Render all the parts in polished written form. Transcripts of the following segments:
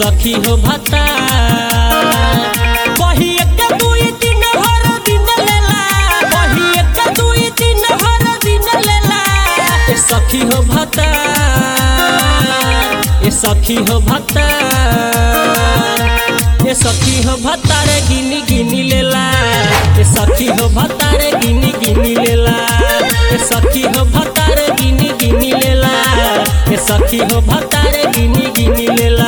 सखी हो भत्ता वही एक दुई तीन भर दिन लेला वही एक दुई तीन भर दिन लेला सखी हो भत्ता सखी हो भत्ता सखी हो भत्ता रे गिनी गिनी लेला सखी हो भत्ता रे गिनी गिनी लेला सखी हो भत्ता रे गिनी गिनी लेला सखी हो भत्ता रे गिनी गिनी लेला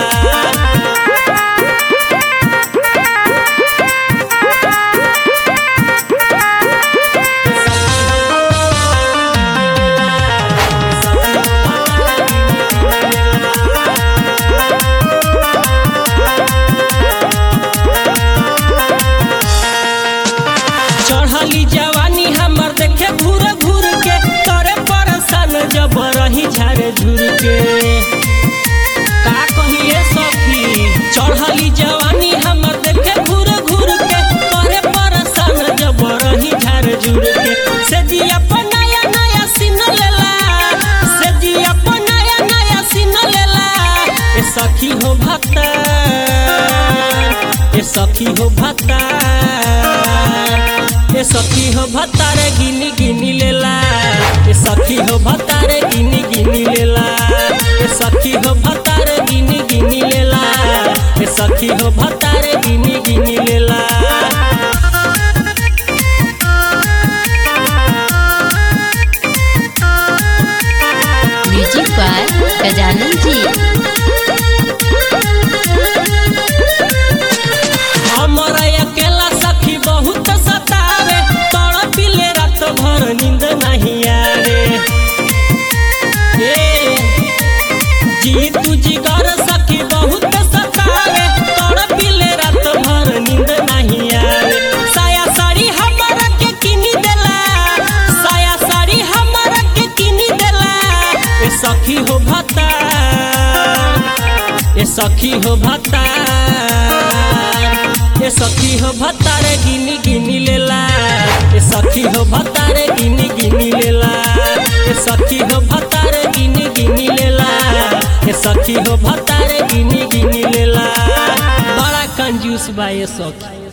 चढ़ली जवानी हमर देखे घूर घूर के करे परेशान जब रही झारे झूर के का कहिए सखी चढ़ली जवानी हमर देखे घूर घूर के करे परेशान जब रही झारे झूर के से जी अपन नया नया सीन लेला से जी अपन नया नया सीन लेला सखी हो भत्ता सखी हो भत्ता सखी हो भत्ता रे गिनी गिनी लेला सखी हो भत्ता रे गिनी गिनी लेला सखी हो भत्ता रे गिनी गिनी लेला सखी हो भत्ता रे गिनी गिनी लेला म्यूजिक बाय गजानन जी। हमारा अकेला सखी बहुत सतावे तड़पिले रात भर नींद नहीं आवे जी तू जिगर सखी बहुत सतावे तड़पिले रात भर नींद नहीं आवे साया साड़ी हमारा के किनी देला साया साड़ी हमारा के किनी देला सखी हो भत्ता सखी हो भत्ता सखी हो भत्ता रे गिनी गिनी लेला सखी हो भत्ता रे गिनी गिनी लेला सखी हो भत्ता रे गिनी गिनी लेला सखी हो भत्ता रे गिनी गिनी लेला बड़ा कंजूस बा ये सखी।